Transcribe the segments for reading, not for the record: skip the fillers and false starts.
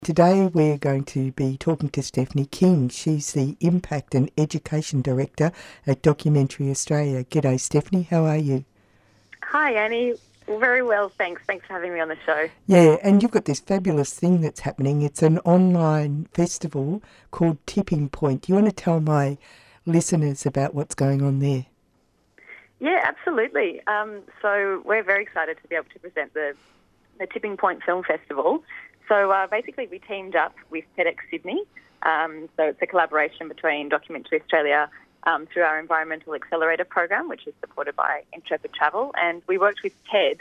Today we're going to be talking to Stephanie King. She's the Impact and Education Director at Documentary Australia. G'day Stephanie, how are you? Hi Annie, very well thanks. Thanks for having me on the show. Yeah, and you've got this fabulous thing that's happening. It's an online festival called Tipping Point. Do you want to tell my listeners about what's going on there? Yeah, absolutely. So we're very excited to be able to present the Tipping Point Film Festival. So basically we teamed up with TEDx Sydney. So it's a collaboration between Documentary Australia through our Environmental Accelerator program, which is supported by Intrepid Travel. And we worked with TED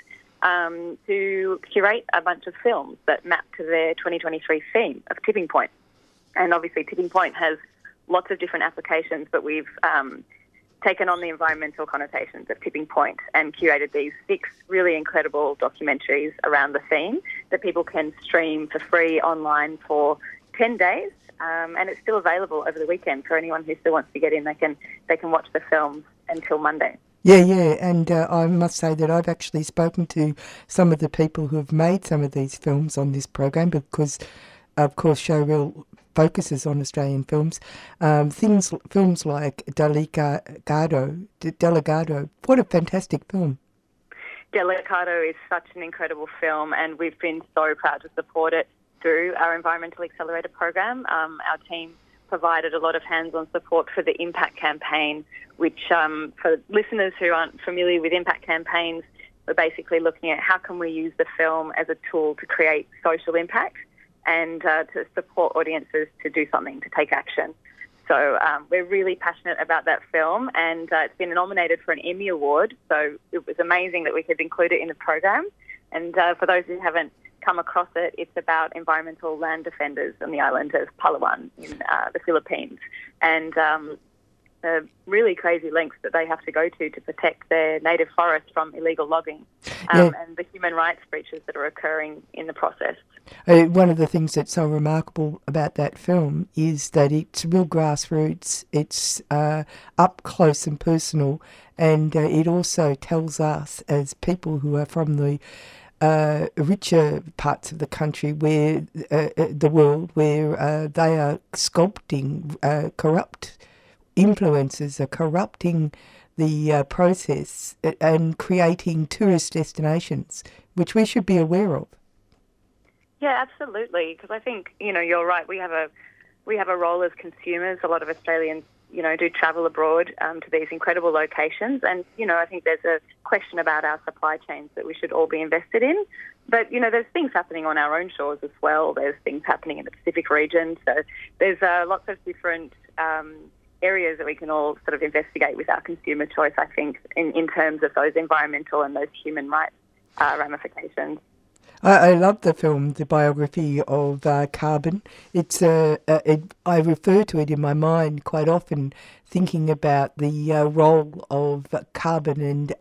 to curate a bunch of films that map to their 2023 theme of Tipping Point. And obviously Tipping Point has lots of different applications, but we've taken on the environmental connotations of Tipping Point and curated these 6 really incredible documentaries around the theme that people can stream for free online for 10 days. And it's still available over the weekend for anyone who still wants to get in. They can watch the films until Monday. Yeah, and I must say that I've actually spoken to some of the people who have made some of these films on this program because, of course, Showreel focuses on Australian films. Films like Delegado. What a fantastic film. Delegado is such an incredible film, and we've been so proud to support it through our Environmental Accelerator program. Our team provided a lot of hands-on support for the Impact campaign, which for listeners who aren't familiar with Impact campaigns, we're basically looking at how can we use the film as a tool to create social impact and to support audiences to do something, to take action. So we're really passionate about that film, and it's been nominated for an Emmy Award, so it was amazing that we could include it in the program. And for those who haven't come across it, it's about environmental land defenders on the island of Palawan in the Philippines, and the really crazy lengths that they have to go to protect their native forest from illegal logging and the human rights breaches that are occurring in the process. One of the things that's so remarkable about that film is that it's real grassroots, it's up close and personal, and it also tells us as people who are from the richer parts of the country, where the world, where they are sculpting corrupt influences, are corrupting the process and creating tourist destinations, which we should be aware of. Yeah, absolutely. Because I think you're right. We have a role as consumers. A lot of Australians do travel abroad to these incredible locations. And, I think there's a question about our supply chains that we should all be invested in. But, there's things happening on our own shores as well. There's things happening in the Pacific region. So there's lots of different areas that we can all sort of investigate with our consumer choice, I think, in terms of those environmental and those human rights ramifications. I love the film, the biography of carbon. I refer to it in my mind quite often, thinking about the role of carbon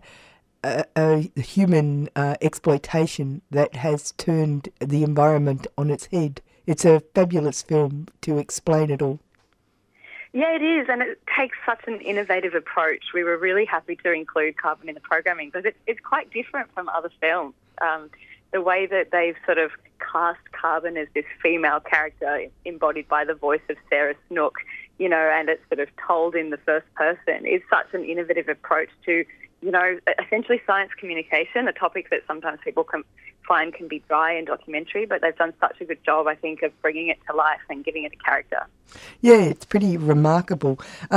and human exploitation that has turned the environment on its head. It's a fabulous film to explain it all. Yeah, it is, and it takes such an innovative approach. We were really happy to include carbon in the programming because it's quite different from other films. The way that they've sort of cast Carbon as this female character embodied by the voice of Sarah Snook, and it's sort of told in the first person is such an innovative approach to, essentially science communication, a topic that sometimes people can find can be dry in documentary, but they've done such a good job, I think, of bringing it to life and giving it a character. Yeah, it's pretty remarkable.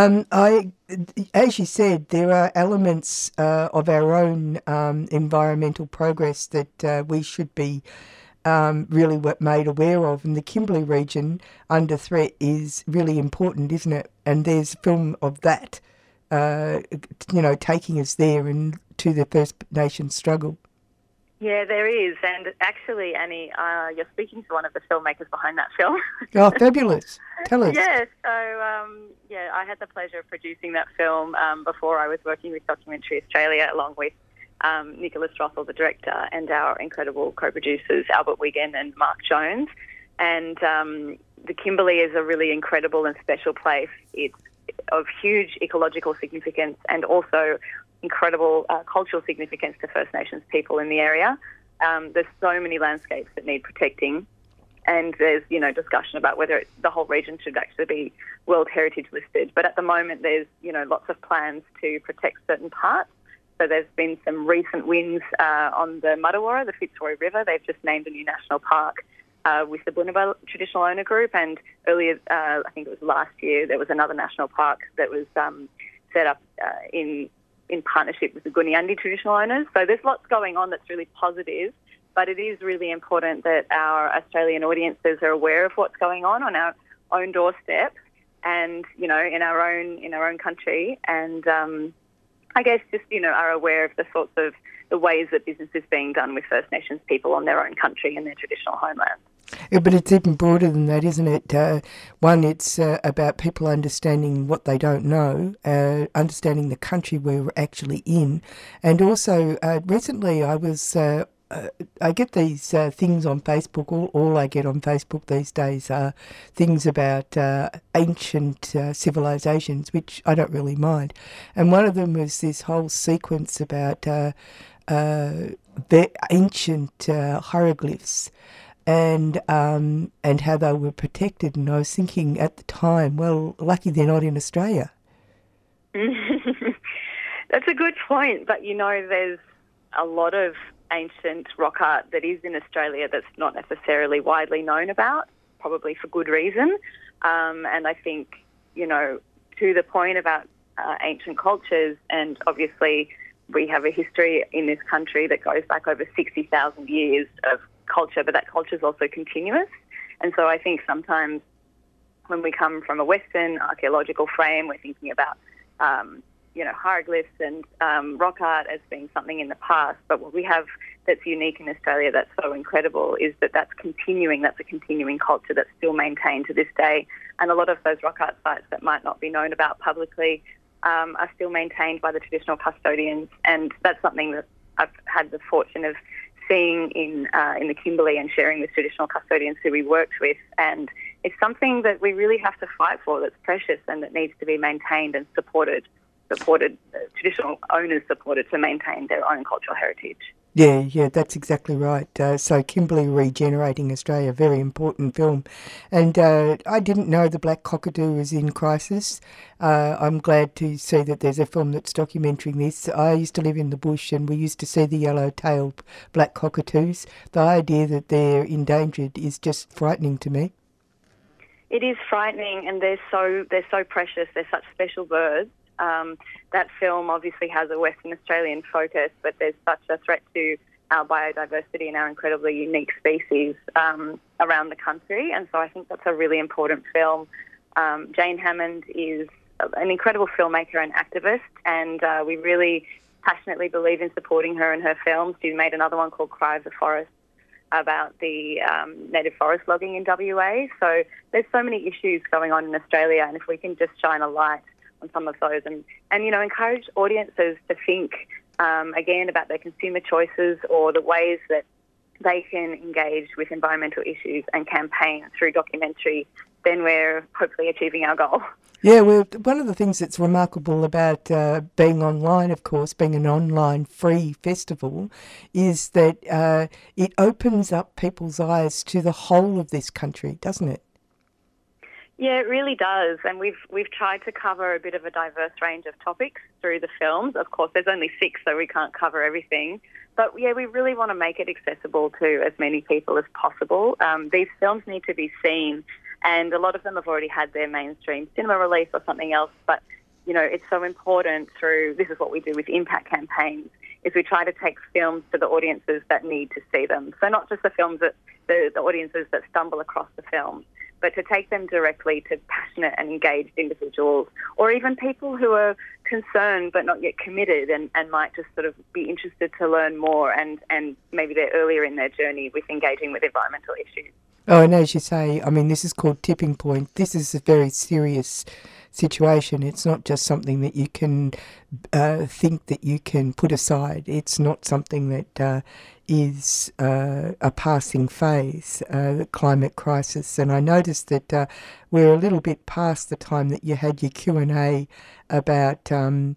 As you said, there are elements of our own environmental progress that we should be really made aware of. And the Kimberley region under threat is really important, isn't it? And there's a film of that, taking us there and to the First Nations struggle. Yeah, there is. And actually, Annie, you're speaking to one of the filmmakers behind that film. Oh, fabulous. Tell us. Yeah, so, I had the pleasure of producing that film before I was working with Documentary Australia, along with Nicholas Rothel, the director, and our incredible co-producers, Albert Wiggin and Mark Jones. And the Kimberley is a really incredible and special place. It's of huge ecological significance and also incredible cultural significance to First Nations people in the area. There's so many landscapes that need protecting. and there's, discussion about whether the whole region should actually be World Heritage listed. But at the moment, there's, lots of plans to protect certain parts. So there's been some recent wins on the Mudawarra, the Fitzroy River. They've just named a new national park with the Bunabal Traditional Owner Group. And earlier, I think it was last year, there was another national park that was set up in partnership with the Gooniyandi traditional owners. So there's lots going on that's really positive, but it is really important that our Australian audiences are aware of what's going on our own doorstep and, in our own country, and I guess just, are aware of the sorts of the ways that business is being done with First Nations people on their own country and their traditional homeland. Yeah, but it's even broader than that, isn't it? One, it's about people understanding what they don't know, understanding the country we're actually in. And also, recently I was... I get these things on Facebook. All I get on Facebook these days are things about ancient civilizations, which I don't really mind. And one of them was this whole sequence about the ancient hieroglyphs and how they were protected. And I was thinking at the time, well, lucky they're not in Australia. That's a good point, but there's a lot of ancient rock art that is in Australia that's not necessarily widely known about, probably for good reason. And I think, to the point about ancient cultures, and obviously we have a history in this country that goes back over 60,000 years of culture, but that culture is also continuous. And so I think sometimes when we come from a Western archaeological frame, we're thinking about hieroglyphs and rock art as being something in the past. But what we have that's unique in Australia that's so incredible is that's continuing. That's a continuing culture that's still maintained to this day. And a lot of those rock art sites that might not be known about publicly are still maintained by the traditional custodians. And that's something that I've had the fortune of seeing in the Kimberley and sharing with traditional custodians who we worked with. And it's something that we really have to fight for, that's precious and that needs to be maintained and supported, traditional owners supported to maintain their own cultural heritage. Yeah, that's exactly right. So Kimberley Regenerating Australia, very important film. And I didn't know the black cockatoo was in crisis. I'm glad to see that there's a film that's documenting this. I used to live in the bush and we used to see the yellow-tailed black cockatoos. The idea that they're endangered is just frightening to me. It is frightening, and they're so precious. They're such special birds. That film obviously has a Western Australian focus, but there's such a threat to our biodiversity and our incredibly unique species around the country. And so I think that's a really important film. Jane Hammond is an incredible filmmaker and activist, and we really passionately believe in supporting her and her films. She made another one called Cry of the Forest about the native forest logging in WA. So there's so many issues going on in Australia, and if we can just shine a light on some of those and encourage audiences to think again about their consumer choices or the ways that they can engage with environmental issues and campaign through documentary, then we're hopefully achieving our goal. Yeah, well, one of the things that's remarkable about being online, of course, being an online free festival, is that it opens up people's eyes to the whole of this country, doesn't it? Yeah, it really does, and we've tried to cover a bit of a diverse range of topics through the films. Of course, there's only 6, so we can't cover everything. But yeah, we really want to make it accessible to as many people as possible. These films need to be seen, and a lot of them have already had their mainstream cinema release or something else. But it's so important through, this is what we do with impact campaigns, is we try to take films to the audiences that need to see them. So not just the films that the audiences that stumble across the films, but to take them directly to passionate and engaged individuals, or even people who are concerned but not yet committed and might just sort of be interested to learn more, and maybe they're earlier in their journey with engaging with environmental issues. Oh, and as you say, I mean, this is called Tipping Point. This is a very serious situation. It's not just something that you can think that you can put aside. It's not something that is a passing phase, the climate crisis. And I noticed that we're a little bit past the time that you had your Q&A about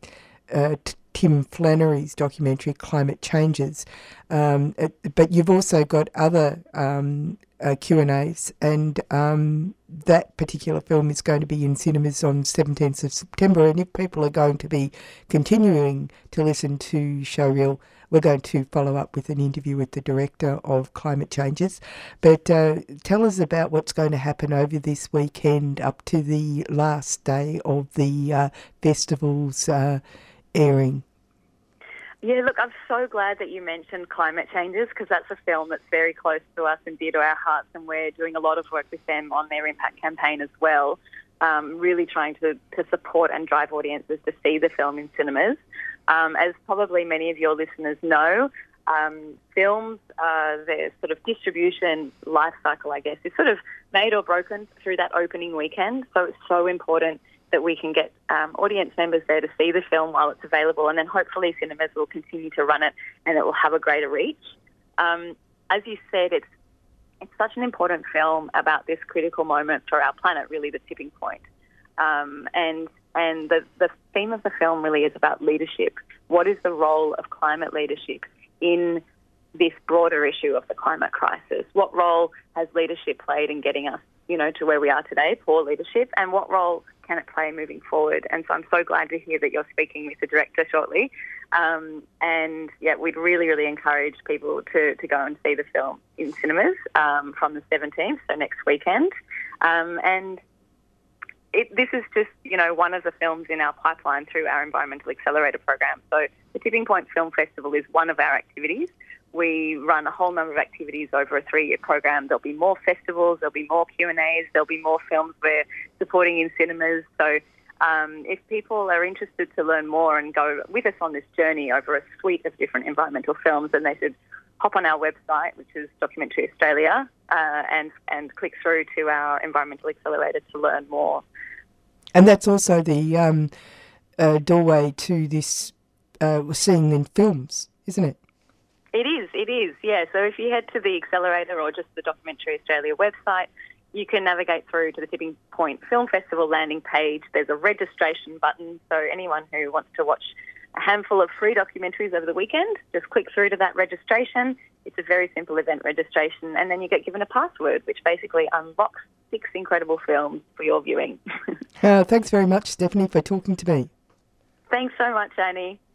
Tim Flannery's documentary, Climate Changes. But you've also got other Q&As, and that particular film is going to be in cinemas on 17th of September. And if people are going to be continuing to listen to Showreel, we're going to follow up with an interview with the director of Climate Changes. But tell us about what's going to happen over this weekend up to the last day of the festival's airing. Yeah, look, I'm so glad that you mentioned Climate Changes, because that's a film that's very close to us and dear to our hearts, and we're doing a lot of work with them on their impact campaign as well, really trying to support and drive audiences to see the film in cinemas. As probably many of your listeners know, films, their sort of distribution life cycle, I guess, is sort of made or broken through that opening weekend. So it's so important that we can get audience members there to see the film while it's available, and then hopefully cinemas will continue to run it and it will have a greater reach. As you said, it's such an important film about this critical moment for our planet, really the tipping point. And the theme of the film really is about leadership. What is the role of climate leadership in this broader issue of the climate crisis? What role has leadership played in getting us, to where we are today, poor leadership, and what role can it play moving forward? And so I'm so glad to hear that you're speaking with the director shortly. And yeah, we'd really, really encourage people to go and see the film in cinemas from the 17th, so next weekend. And this is just, one of the films in our pipeline through our Environmental Accelerator program. So the Tipping Point Film Festival is one of our activities. We run a whole number of activities over a 3-year program. There'll be more festivals, there'll be more Q&As, there'll be more films we're supporting in cinemas. So if people are interested to learn more and go with us on this journey over a suite of different environmental films, then they should hop on our website, which is Documentary Australia, and click through to our Environmental Accelerator to learn more. And that's also the doorway to this seeing in films, isn't it? It is, yeah. So if you head to the Accelerator or just the Documentary Australia website, you can navigate through to the Tipping Point Film Festival landing page. There's a registration button, so anyone who wants to watch a handful of free documentaries over the weekend, just click through to that registration. It's a very simple event registration, and then you get given a password, which basically unlocks 6 incredible films for your viewing. Thanks very much, Stephanie, for talking to me. Thanks so much, Annie.